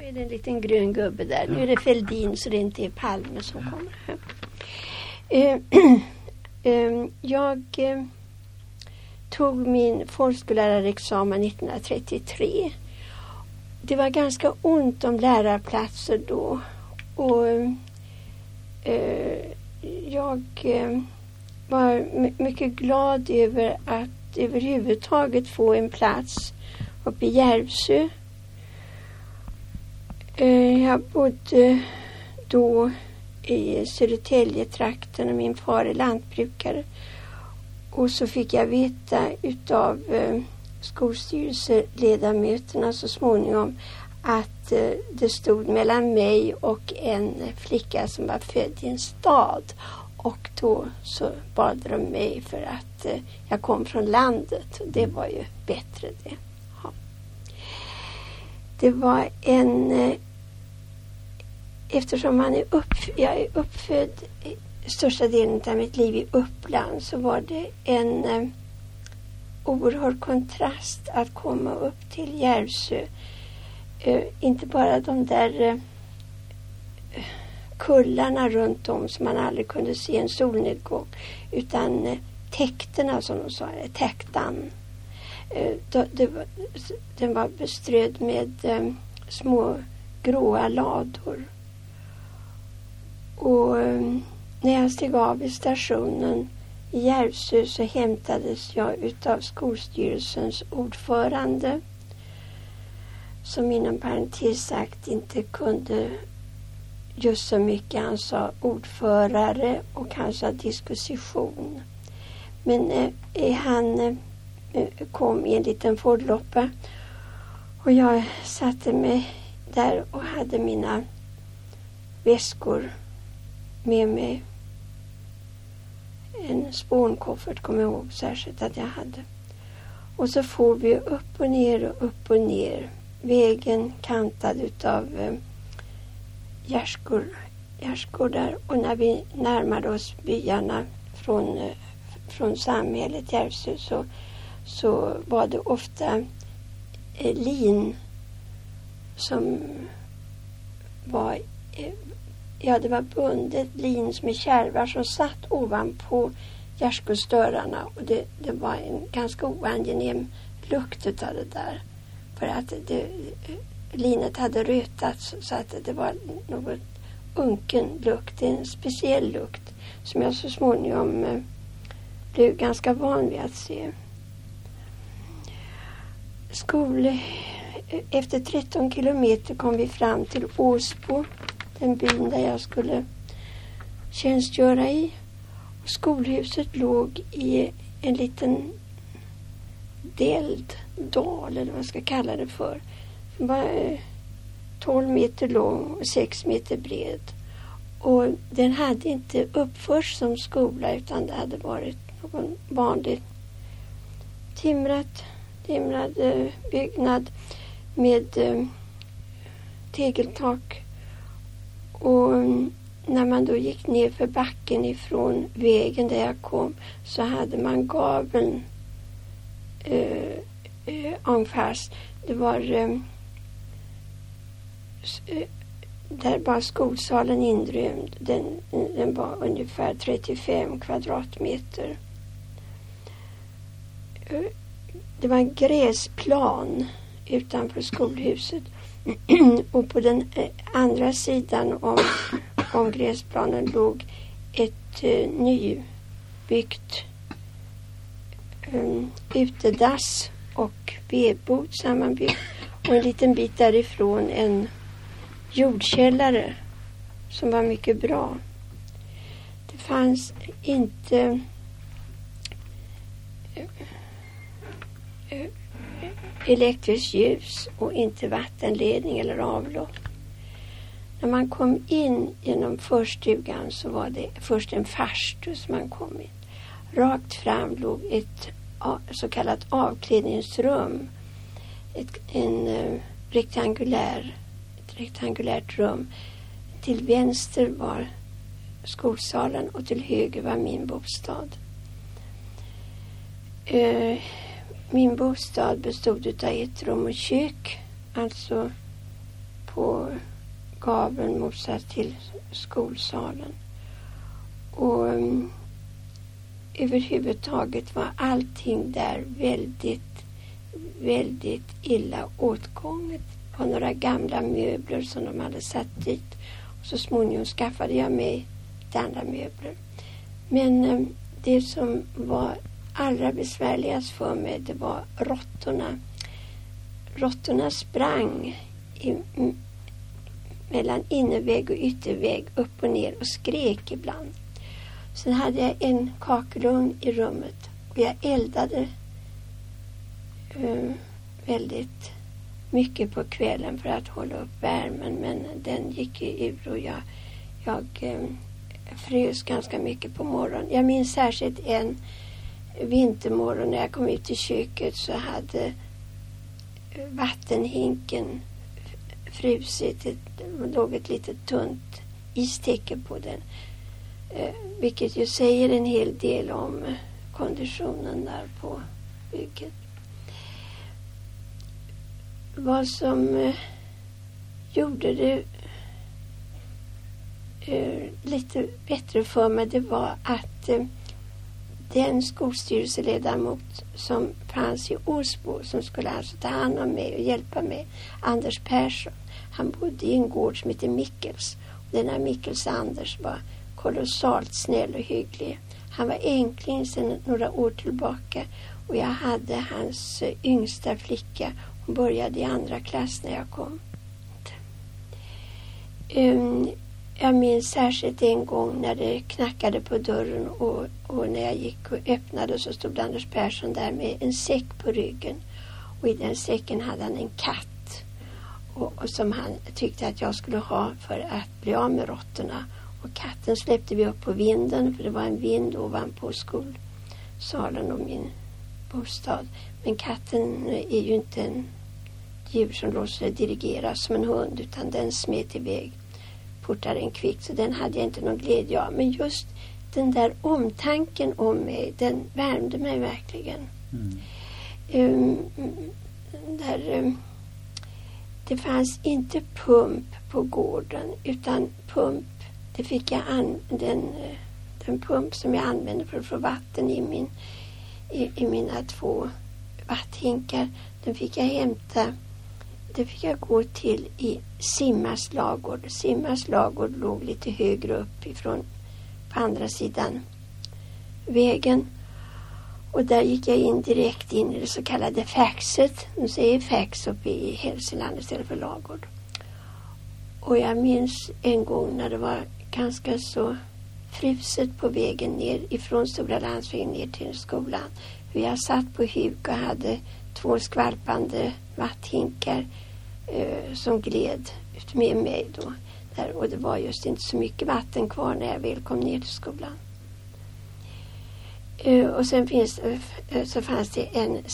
är det en liten grön gubbe där. Nu är det Fälldin så det inte är Palme som kommer här. Jag tog min folkskollärarexamen 1933. Det var ganska ont om lärarplatser då. Och jag var mycket glad över att överhuvudtaget få en plats uppe i Järvsö. Jag bodde då i Södertälje-trakten och min far är lantbrukare. Och så fick jag veta utav skolstyrelseledamöterna så småningom att det stod mellan mig och en flicka som var född i en stad. Och då så bad de mig för att jag kom från landet. Det var ju bättre det. Ja. Det var eftersom jag är uppfödd största delen av mitt liv i Uppland, så var det en oerhörd kontrast att komma upp till Järvsö. Inte bara de där kullarna runt om som man aldrig kunde se en solnedgång, utan täkterna som de sa, täktan. Den var beströdd med små gråa lador. Och när jag steg av i stationen i Järvsö så hämtades jag utav skolstyrelsens ordförande, som inom parentes sagt inte kunde just så mycket. Han sa ordförare och han sa disposition. Men han kom i en liten Fordloppa och jag satte mig där och hade mina väskor med mig. En spånkoffert kommer jag ihåg särskilt att jag hade. Och så får vi upp och ner och upp och ner. Vägen kantad utav gärdsgårdar. Och när vi närmade oss byarna från samhället Järvsö så var det ofta lin som var det var bundet lin med kärvar som satt ovanpå gärdsgårdsdörrarna, och det var en ganska oangenäm lukt av det där, för att linet hade rötats så att det var något unken lukt, en speciell lukt som jag så småningom blev ganska van vid att se. Efter 13 kilometer kom vi fram till Åsbo, den byn där jag skulle tjänstgöra i. Och skolhuset låg i en liten dal, eller vad jag ska kalla det för. Den var 12 meter lång och 6 meter bred. Och den hade inte uppförts som skola, utan det hade varit någon vanlig timrad byggnad med tegeltak. Och när man då gick ner för backen ifrån vägen där jag kom, så hade man gaveln fast. Det var där var skolsalen inrymd. Den var ungefär 35 kvadratmeter. Det var en gräsplan utanför skolhuset. Och på den andra sidan om gräsplanen låg ett nybyggt utedass och vedbod sammanbyggt. Och en liten bit därifrån en jordkällare som var mycket bra. Det fanns inte elektriskt ljus och inte vattenledning eller avlopp. När man kom in genom förstugan så var det först en farstu som man kom in. Rakt fram låg ett så kallat avklädningsrum. Ett rektangulärt rum. Till vänster var skolsalen och till höger var min bostad. Min bostad bestod av ett rum och kök, alltså på gaveln motsatt till skolsalen. Och överhuvudtaget var allting där väldigt, väldigt illa åtgånget. På några gamla möbler som de hade satt dit. Och så småningom skaffade jag mig andra möbler. Men det som var allra besvärligast för mig, det var råttorna. Råttorna sprang mellan innervägg och yttervägg upp och ner och skrek ibland. Sen hade jag en kakelugn i rummet och jag eldade väldigt mycket på kvällen för att hålla upp värmen, men den gick ur och jag frös ganska mycket på morgonen. Jag minns särskilt en vintermorgon när jag kom ut i köket, så hade vattenhinken frusit. Det låg ett litet tunt istäcke på den. Vilket ju säger en hel del om konditionen där på bygget. Vad som gjorde det lite bättre för mig, det var att den skolstyrelseledamot som fanns i Osbo, som skulle alltså ta hand om mig och hjälpa mig, Anders Persson, han bodde i en gård som heter Mikkels. Och den här Mikkels Anders var kolossalt snäll och hygglig. Han var enkling sedan några år tillbaka och jag hade hans yngsta flicka. Hon började i 2:a klass när jag kom. Jag minns särskilt en gång när det knackade på dörren och när jag gick och öppnade så stod Anders Persson där med en säck på ryggen. Och i den säcken hade han en katt och som han tyckte att jag skulle ha för att bli av med råttorna. Och katten släppte vi upp på vinden, för det var en vind ovanpå skolsalen och min bostad. Men katten är ju inte en djur som låter sig dirigeras som en hund, utan den smet iväg fortare än kvickt, så den hade jag inte någon glädje av. Men just den där omtanken om mig, den värmde mig verkligen. Det fanns inte pump på gården, utan pump, det fick jag den pump som jag använde för att få vatten i mina 2 vatthinkar, den fick jag hämta. Det fick jag gå till i Simmars lagård. Simmars lagård låg lite högre upp ifrån på andra sidan vägen. Och där gick jag in direkt in i det så kallade faxet. Nu säger fax uppe i Hälsingland istället för lagård. Och jag minns en gång när det var ganska så fruset på vägen ner ifrån Stora Landsvägen ner till skolan. Hur jag satt på huk och hade 2 skvalpande vatthinkar som gled ut med mig då. Där, och det var just inte så mycket vatten kvar när jag väl kom ner till skolan. Och sen fanns det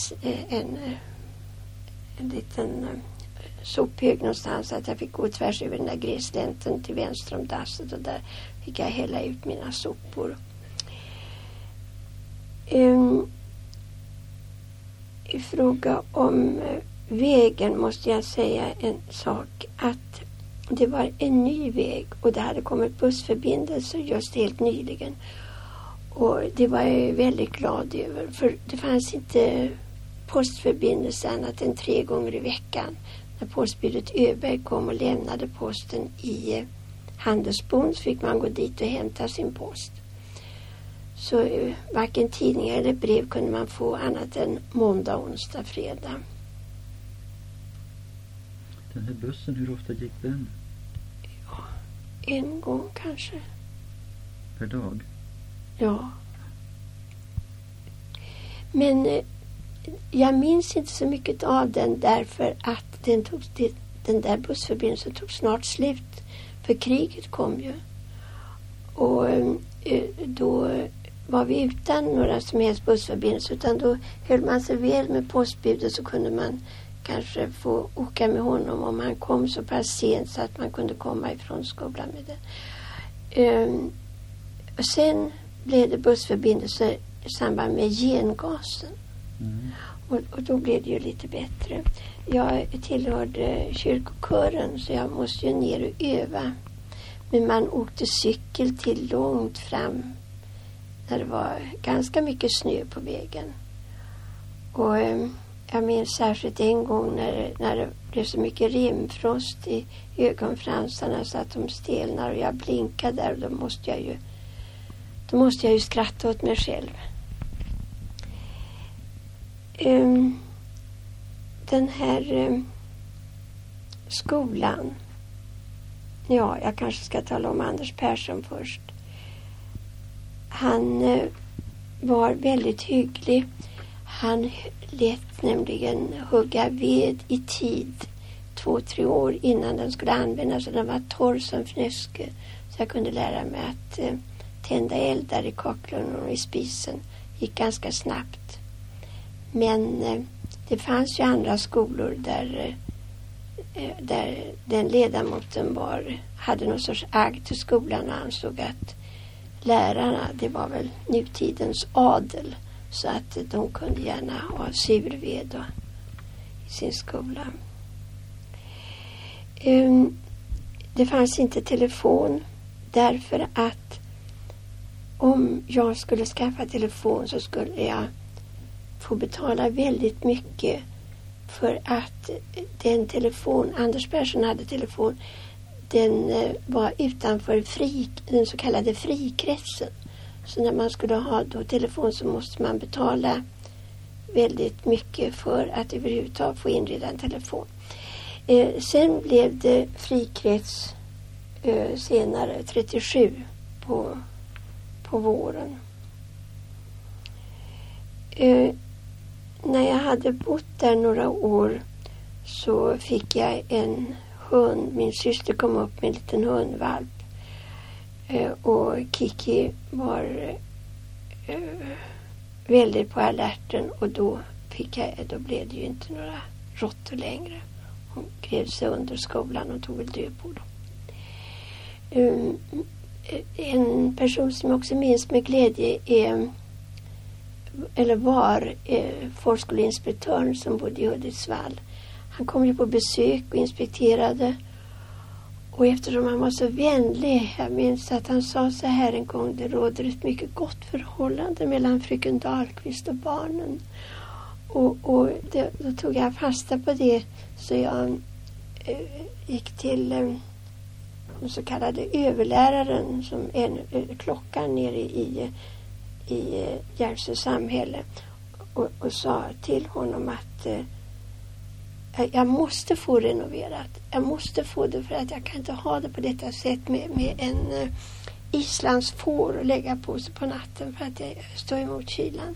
en liten sophög någonstans, att jag fick gå tvärs över den där gräslänten till vänster om dasset, och där fick jag hälla ut mina sopor. I fråga om vägen måste jag säga en sak, att det var en ny väg och det hade kommit bussförbindelser just helt nyligen. Och det var jag väldigt glad över, för det fanns inte postförbindelse annat än 3 gånger i veckan. När postbudet Öberg kom och lämnade posten i Handelsbon så fick man gå dit och hämta sin post. Så varken tidningar eller brev kunde man få annat än måndag, onsdag, fredag. Den här bussen, hur ofta gick den? Ja, 1 gång kanske. Per dag? Ja. Men jag minns inte så mycket av den därför att den där bussförbindelsen tog snart slut. För kriget kom ju. Och då var vi utan några som helst bussförbindelser, utan då höll man sig väl med postbudet, så kunde man kanske få åka med honom om han kom så pass sent så att man kunde komma ifrån skolan med den. Och sen blev det bussförbindelser i samband med gengasen. Och då blev det ju lite bättre. Jag tillhörde kyrkokören så jag måste ju ner och öva. Men man åkte cykel till långt fram när det var ganska mycket snö på vägen. Och jag minns särskilt en gång när det blev så mycket rimfrost i ögonfransarna så att de stelnar och jag blinkade där och då måste jag ju skratta åt mig själv. Den här skolan. Ja, jag kanske ska tala om Anders Persson först. Han var väldigt hygglig. Han lät nämligen hugga ved i tid 2-3 år innan den skulle användas. Så den var torr som fnöske. Så jag kunde lära mig att tända eldar i kakelugnen och i spisen. Gick ganska snabbt. Men det fanns ju andra skolor där den ledamoten hade någon sorts agg till skolan och ansåg att lärarna, det var väl nutidens adel. Så att de kunde gärna ha surved i sin skola. Det fanns inte telefon därför att om jag skulle skaffa telefon så skulle jag få betala väldigt mycket för att den telefon, Anders Persson hade telefon, den var utanför den så kallade frikretsen. Så när man skulle ha då telefon så måste man betala väldigt mycket för att överhuvudtaget få inreda en telefon. Sen blev det frikrets senare, 37 på våren. När jag hade bott där några år så fick jag en hund. Min syster kom upp med en liten hundvalp. Och Kiki var väldigt på alerten och då blev det ju inte några råttor längre. Hon grev sig under skolan och tog väl död på dem. En person som jag också minns med glädje var förskoleinspektören som bodde i Hudiksvall. Han kom ju på besök och inspekterade. Och eftersom han var så vänlig, jag minns att han sa så här en gång: det råder ett mycket gott förhållande mellan fröken Dahlqvist och barnen. Och då tog jag fasta på det, så jag gick till den så kallade överläraren som är klockan nere i Järvsö samhälle och sa till honom att jag måste få renoverat. Jag måste få det för att jag kan inte ha det på detta sätt med en islandsfår och lägga på sig på natten för att jag står emot kylan.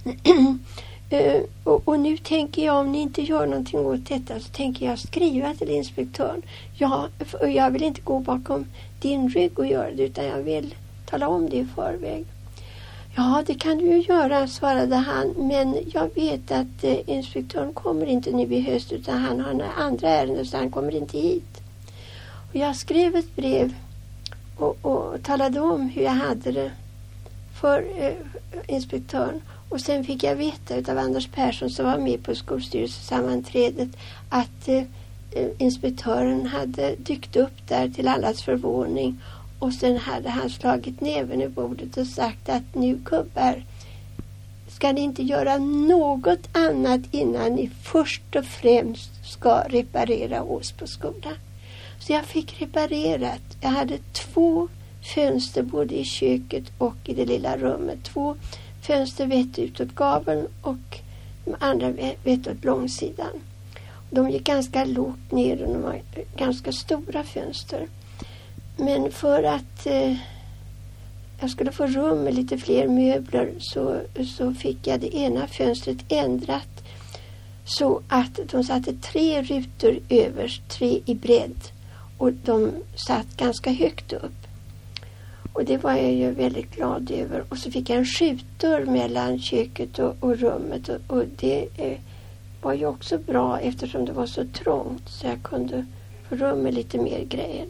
Och nu tänker jag, om ni inte gör någonting åt detta, så tänker jag skriva till inspektören. Jag vill inte gå bakom din rygg och göra det, utan jag vill tala om det i förväg. Ja, det kan du ju göra, svarade han. Men jag vet att inspektören kommer inte nu i höst, utan han har andra ärenden så han kommer inte hit. Och jag skrev ett brev och talade om hur jag hade det för inspektören. Och sen fick jag veta av Anders Persson som var med på skolstyrelsesammanträdet att inspektören hade dykt upp där till allas förvåning. Och sen hade han slagit näven i bordet och sagt att nu gubbar, ska ni inte göra något annat innan ni först och främst ska reparera oss på skolan. Så jag fick reparerat. Jag hade 2 fönster både i köket och i det lilla rummet. 2 fönster vett utåt gaveln och de andra vett åt långsidan. De gick ganska lågt ner och de var ganska stora fönster. Men för att jag skulle få rum med lite fler möbler så fick jag det ena fönstret ändrat så att de satte 3 rutor överst, 3 i bredd, och de satt ganska högt upp. Och det var jag ju väldigt glad över. Och så fick jag en skjutdörr mellan köket och rummet, och det var ju också bra eftersom det var så trångt, så jag kunde få rum med lite mer grejer.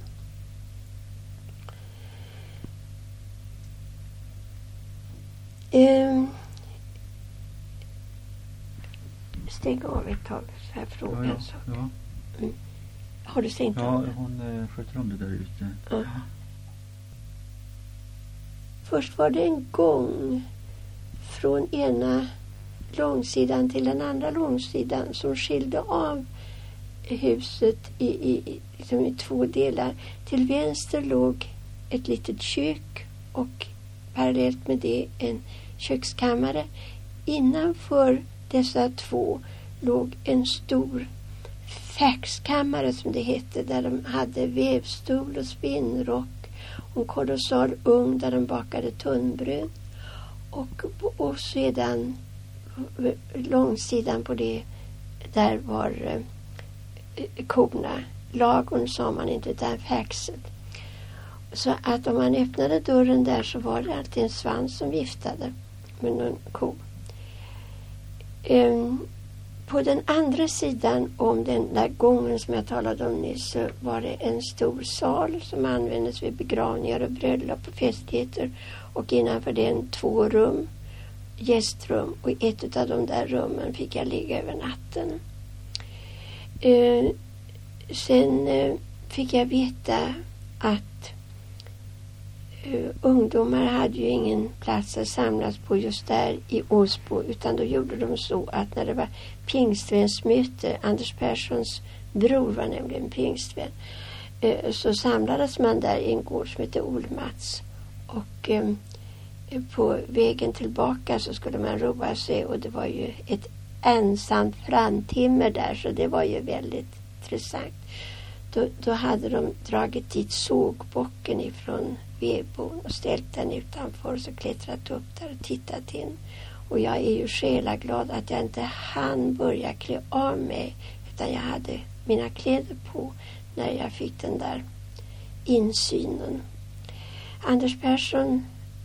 stänga av ett tag så här frågan. Ja. Så. Ja. Har du stängt av? Ja, hon sköter om det där ute. Ja. Först var det en gång från ena långsidan till den andra långsidan som skilde av huset i 2 delar. Till vänster låg ett litet kök och parallellt med det en kökskammare. Innanför dessa 2 låg en stor faxkammare som det hette, där de hade vävstol och spinnrock och en kolossal ugn där de bakade tunnbröd. Och sedan långsidan på det där var korna. Lagon sa man inte, utan faxet. Så att om man öppnade dörren där så var det alltid en svans som viftade med någon ko. På den andra sidan om den där gången som jag talade om nyss så var det en stor sal som användes vid begravningar och bröllop och festligheter. Och innanför den 2 rum, gästrum, och i ett av de där rummen fick jag ligga över natten. Sen fick jag veta att ungdomar hade ju ingen plats att samlas på just där i Åsbo, utan då gjorde de så att när det var pingstvänsmöte, Anders Perssons bror var nämligen pingstvän, så samlades man där i en gård som heter Olmats, och på vägen tillbaka så skulle man roa sig, och det var ju ett ensamt framtimmer där, så det var ju väldigt intressant. Då hade de dragit dit sågbocken ifrån vedboden och ställt den utanför och så klättrat upp där och tittat in. Och jag är ju själaglad att jag inte hann börja klä av mig, utan jag hade mina kläder på när jag fick den där insynen. Anders Persson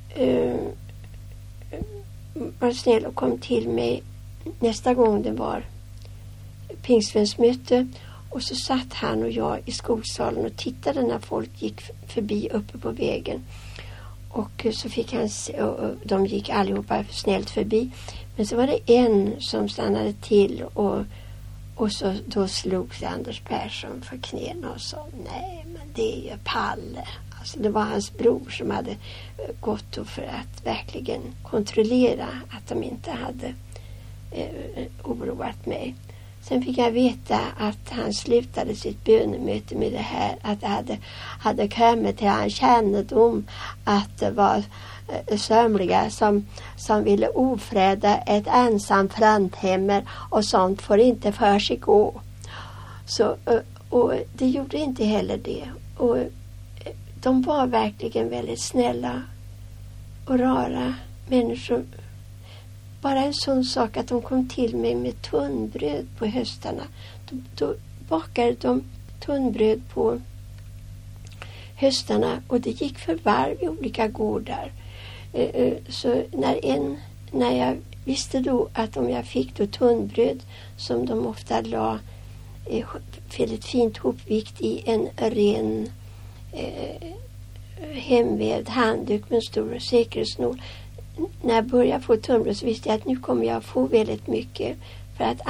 var snäll och kom till mig nästa gång det var pingstvänsmöte. Och så satt han och jag i skolsalen och tittade när folk gick förbi uppe på vägen. Och så fick han och de gick allihopa snällt förbi. Men så var det en som stannade till och så då slog sig Anders Persson för knäna och sa: nej, men det är ju Palle. Alltså det var hans bror som hade gått för att verkligen kontrollera att de inte hade oroat mig. Sen fick jag veta att han slutade sitt bönemöte med det här, att det hade kommit till hans kännedom att det var somliga som ville ofreda ett ensamt framtimmar, och sånt får inte för sig gå. Så, och det gjorde inte heller det. Och de var verkligen väldigt snälla och rara människor. Bara en sån sak att de kom till mig med tunnbröd på höstarna. Då bakade de tunnbröd på höstarna och det gick för varv i olika gårdar. Så när jag visste då att om jag fick då tunnbröd som de ofta la väldigt fint hopvikt i en ren hemvävd handduk med en stor säkerhetsnål. När jag började få tunnbröd så visste jag att nu kommer jag få väldigt mycket, för att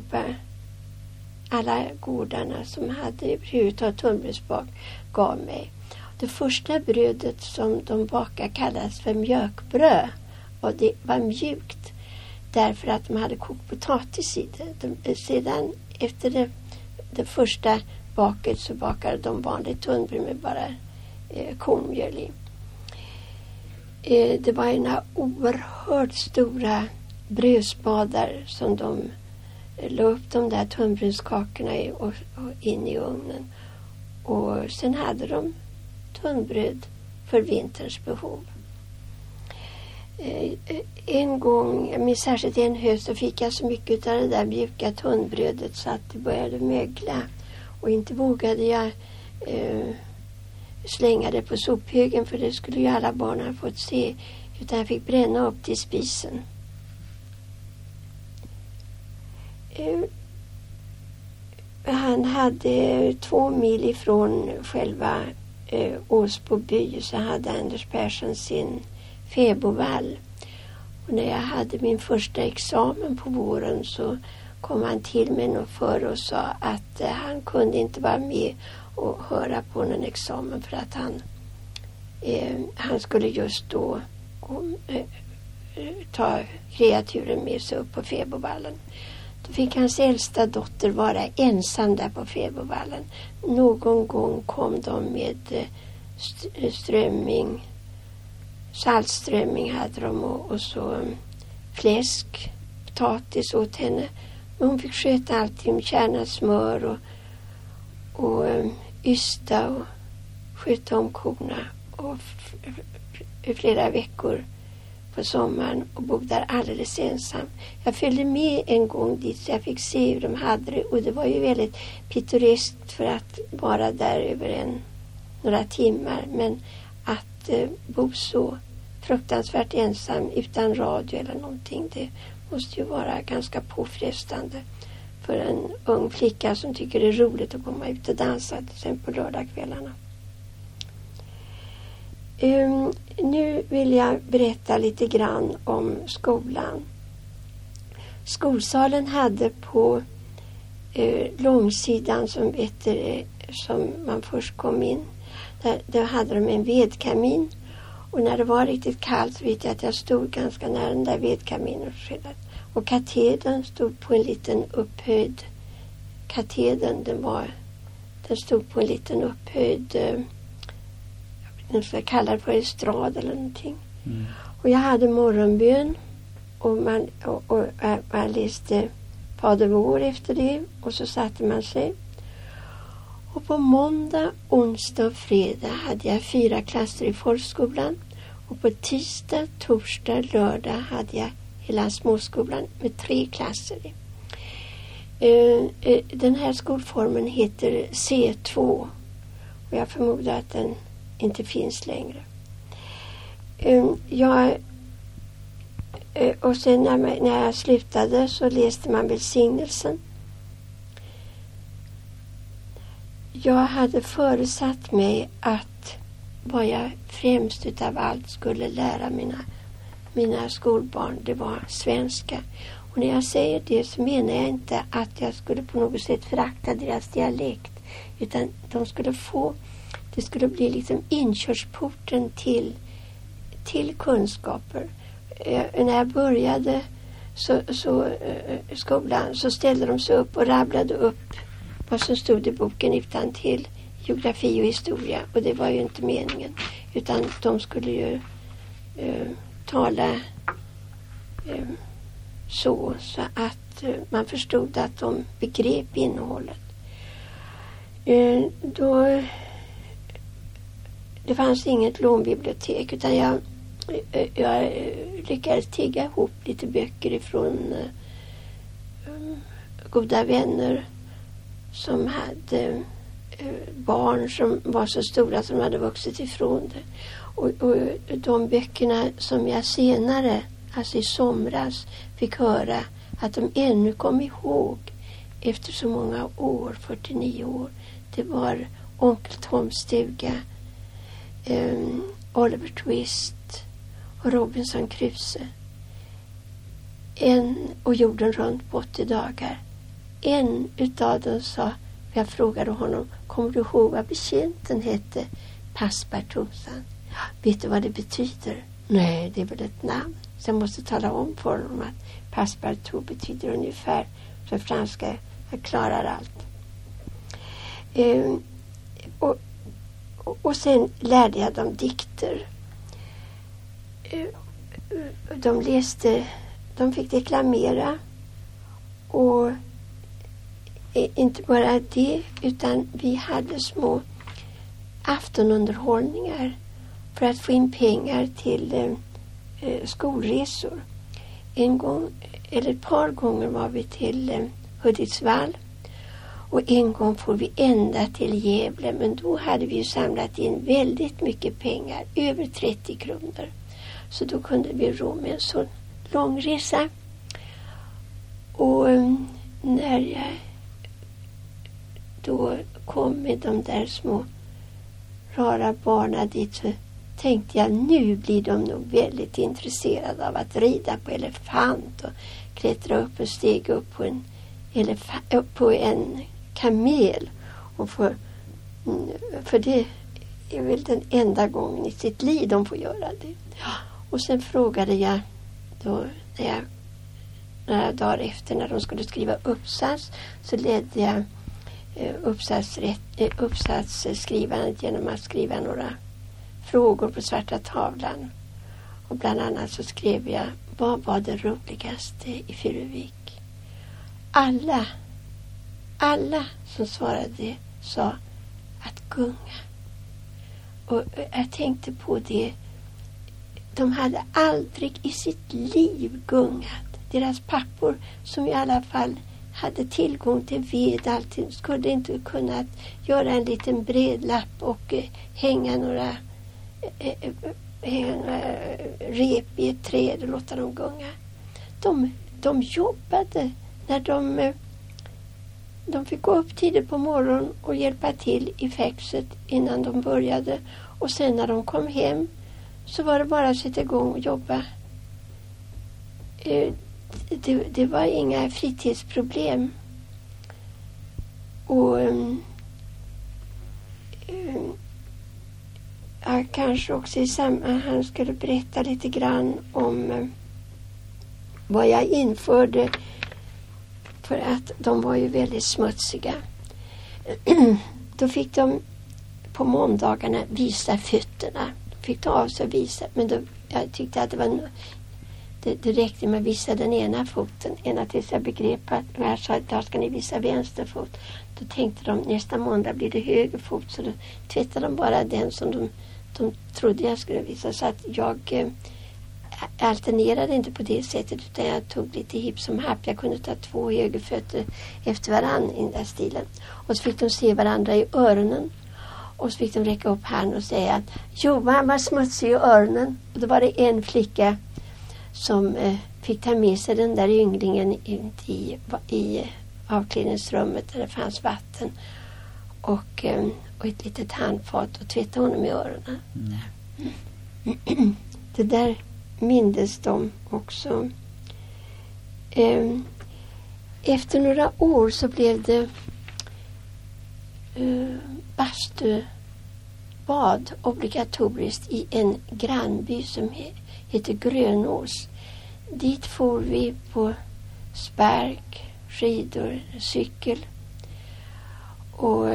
alla gårdarna som hade överhuvudtaget tunnbrödsbak gav mig. Det första brödet som de bakade kallades för mjölkbröd, och det var mjukt därför att de hade kokt potatis i det. Sedan efter det första baket så bakade de vanligt tunnbröd med bara kornmjöl i. Det var ena oerhört stora brödspadar som de la upp de där tunnbrödskakorna i och in i ugnen. Och sen hade de tunnbröd för vinterns behov. En gång, jag minns särskilt en höst, så fick jag så mycket av det där mjuka tunnbrödet så att det började mögla. Och inte vågade jag slänga det på sophögen, för det skulle ju alla barn ha fått se, utan jag fick bränna upp till spisen. Han hade 2 mil ifrån själva Åsbo by, så hade Anders Persson sin fäbodvall. Och när jag hade min första examen på våren så kom han till mig nog för och sa att han kunde inte vara med och höra på någon examen för att han skulle just då ta kreaturen med sig upp på Fäbodvallen. Då fick hans äldsta dotter vara ensam där på Fäbodvallen. Någon gång kom de med strömming, saltströmming hade de och så fläsk, potatis åt henne. Men hon fick sköta allting, kärna smör och ysta och sköta om korna och flera veckor på sommaren och bodde där alldeles ensam. Jag följde med en gång dit så jag fick se hur de hade det och det var ju väldigt pittoreskt för att vara där över några timmar, men att bo så fruktansvärt ensam utan radio eller någonting, det måste ju vara ganska påfrestande för en ung flicka som tycker det är roligt att komma ut och dansa till exempel på lördagskvällarna. Nu vill jag berätta lite grann om skolan. Skolsalen hade på långsidan som man först kom in, där hade de en vedkamin. Och när det var riktigt kallt så vet jag att jag stod ganska nära den där vedkaminen. Och katedern stod på en liten upphöjd. Den stod på en liten upphöjd, jag ska kalla det för estrad eller någonting. Mm. Och jag hade morgonbön och man läste Fader vår efter det och så satte man sig. Och på måndag, onsdag och fredag hade jag 4 klasser i folkskolan. Och på tisdag, torsdag, lördag hade jag hela småskolan med 3 klasser. Den här skolformen heter C2. Och jag förmodar att den inte finns längre. Och sen när jag slutade så läste man välsignelsen. Jag hade föresatt mig att vad jag främst utav allt skulle lära mina skolbarn, det var svenska. Och när jag säger det så menar jag inte att jag skulle på något sätt förakta deras dialekt, utan det skulle bli liksom inkörsporten till kunskaper. När jag började skolan så ställde de sig upp och rabblade upp vad som stod i boken utan till geografi och historia, och det var ju inte meningen, utan de skulle ju tala så att man förstod att de begrep innehållet. Det fanns inget lånbibliotek, utan jag lyckades tigga ihop lite böcker ifrån goda vänner som hade barn som var så stora som hade vuxit ifrån det. Och de böckerna som jag senare, alltså i somras, fick höra att de ännu kom ihåg efter så många år, 49 år. Det var Onkel Toms stuga, Oliver Twist och Robinson Crusoe. Och jorden runt på 80 dagar. En utav dem sa, jag frågade honom, kommer du ihåg vad betjänten hette? Passepartout, sa han. Vet du vad det betyder? Nej, det är väl ett namn. Så jag måste tala om för honom att Passepartout betyder ungefär så franska, jag klarar allt. Och sen lärde jag dem dikter. De fick deklamera, och inte bara det, utan vi hade små aftonunderhållningar för att få in pengar till skolresor. En gång eller ett par gånger var vi till Hudiksvall, och en gång får vi ända till Gävle, men då hade vi ju samlat in väldigt mycket pengar, över 30 kronor. Så då kunde vi ro med en sån lång resa. Och när jag då kom med de där små rara barnen dit, så tänkte jag, nu blir de nog väldigt intresserade av att rida på elefant och klättra upp och stiga upp på en på en kamel. Och för det är väl den enda gången i sitt liv de får göra det. Ja. Och sen frågade jag då några dagar efter när de skulle skriva uppsats, så ledde jag uppsatsskrivandet genom att skriva några frågor på svarta tavlan. Och bland annat så skrev jag: vad var det roligaste i Furuvik? Alla som svarade sa att gunga. Och jag tänkte på det. De hade aldrig i sitt liv gungat. Deras pappor, som i alla fall hade tillgång till ved alltid, skulle inte kunnat göra en liten bred lapp och hänga några rep i ett träd och låta dem gunga. De jobbade när de fick gå upp tidigt på morgonen och hjälpa till i fäxet innan de började. Och sen när de kom hem så var det bara att sätta igång och jobba. Det var inga fritidsproblem. Och jag kanske också i sammanhang skulle berätta lite grann om vad jag införde, för att de var ju väldigt smutsiga. Då fick de på måndagarna visa fötterna. Fick ta av sig och visa, men då, jag tyckte att det räckte med att visa den ena foten. Ena tills jag begrep att jag sa att där ska ni visa vänster fot. Då tänkte de nästa måndag blir det höger fot, så då tvättade de bara den som de trodde jag skulle visa. Så att jag alternerade inte på det sättet, utan jag tog lite hipp som happ. Jag kunde ta 2 högerfötter efter varann i den där stilen. Och så fick de se varandra i öronen. Och så fick de räcka upp handen och säga att Johan var smutsig i öronen. Och då var det en flicka som fick ta med sig den där ynglingen i avklädningsrummet där det fanns vatten och ett litet handfat och tvätta honom i öronen. Det där mindes de också. Efter några år så blev det bastubad obligatoriskt i en grannby som heter Grönås. Dit for vi på spärk, skidor, cykel. Och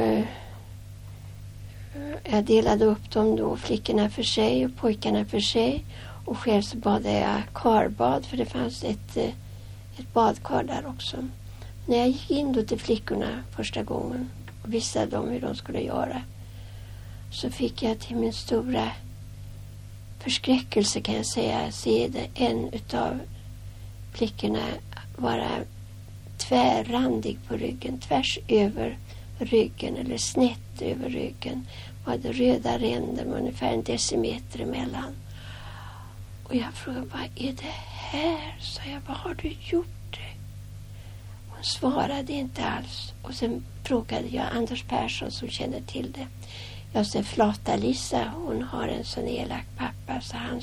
jag delade upp dem då, flickorna för sig och pojkarna för sig. Och själv så badade jag karbad, för det fanns ett badkar där också. När jag gick in då till flickorna första gången och visade dem hur de skulle göra, så fick jag till min stora förskräckelse, kan jag säga, se det, en utav flickorna vara tvärrandig på ryggen, tvärs över ryggen eller snett över ryggen. Var det röda ränder med ungefär 1 decimeter emellan. Och jag frågade, vad är det här? Så jag, vad har du gjort? Hon svarade inte alls. Och sen frågade jag Anders Persson som känner till det. Jag sa, Flata-Lisa, hon har en sån elak pappa så han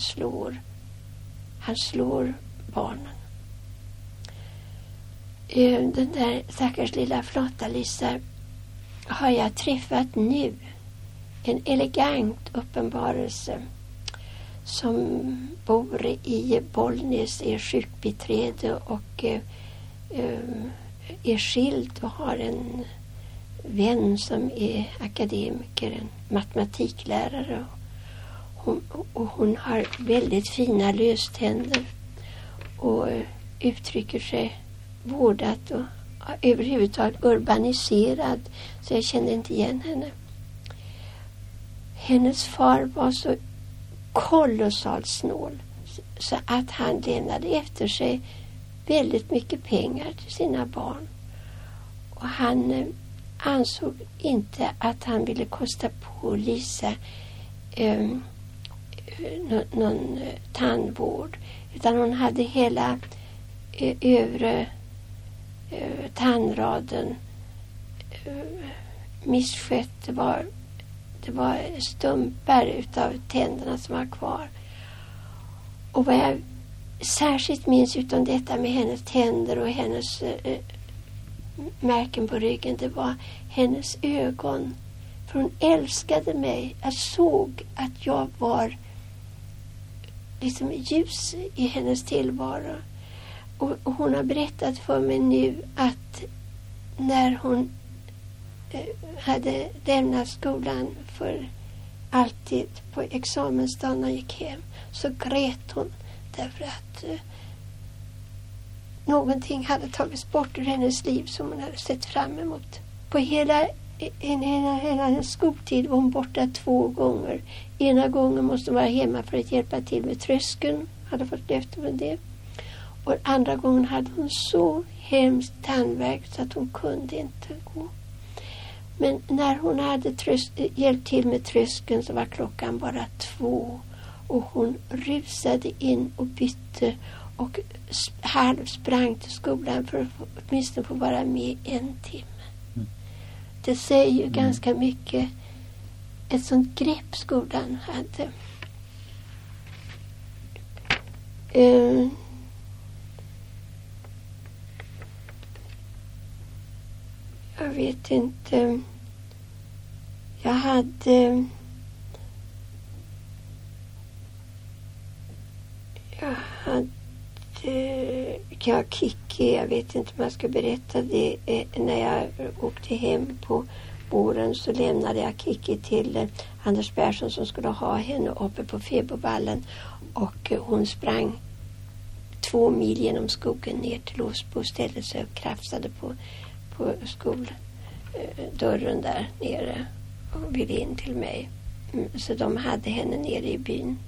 slår barnen. Den där stackars lilla Flata-Lisa har jag träffat nu. En elegant uppenbarelse som bor i Bollnäs, är sjukbiträde och är skild och har en vän som är akademiker, en matematiklärare. Och hon har väldigt fina löständer och uttrycker sig vårdat och överhuvudtaget urbaniserad, så jag kände inte igen henne. Hennes far var så kolossalt snål så att han lämnade efter sig väldigt mycket pengar till sina barn. Och han ansåg inte att han ville kosta på Lisa någon tandvård, utan hon hade hela övre tandraden misskött. Det var stumpar utav tänderna som var kvar. Och vad jag särskilt minns utom detta med hennes tänder och hennes märken på ryggen, det var hennes ögon. För hon älskade mig. Jag såg att jag var liksom ljus i hennes tillvaro. Och hon har berättat för mig nu att när hon hade lämnat skolan för alltid på examensdagen och gick hem, så grät hon därför att någonting hade tagits bort ur hennes liv som hon hade sett fram emot. På hela hennes skoltid var hon borta 2 gånger. Ena gången måste hon vara hemma för att hjälpa till med tröskeln. Hade fått löfte med det. Och andra gången hade hon så hemskt tandvärk så att hon kunde inte gå. Men när hon hade hjälpt till med tröskeln så var klockan bara 2. Och hon rusade in och bytte och halv sprang till skolan för att åtminstone få vara med 1 timme. Det säger ju ganska mycket. Ett sånt grepp skolan hade. Jag vet inte. Jag hade Kikki, jag vet inte om jag ska berätta det. När jag åkte hem på våren så lämnade jag Kikki till Anders Persson som skulle ha henne uppe på Fäbodvallen, och hon sprang 2 mil genom skogen ner till Osbo och ställde sig och krafsade på skoldörren där nere och ville in till mig. Så de hade henne nere i byn.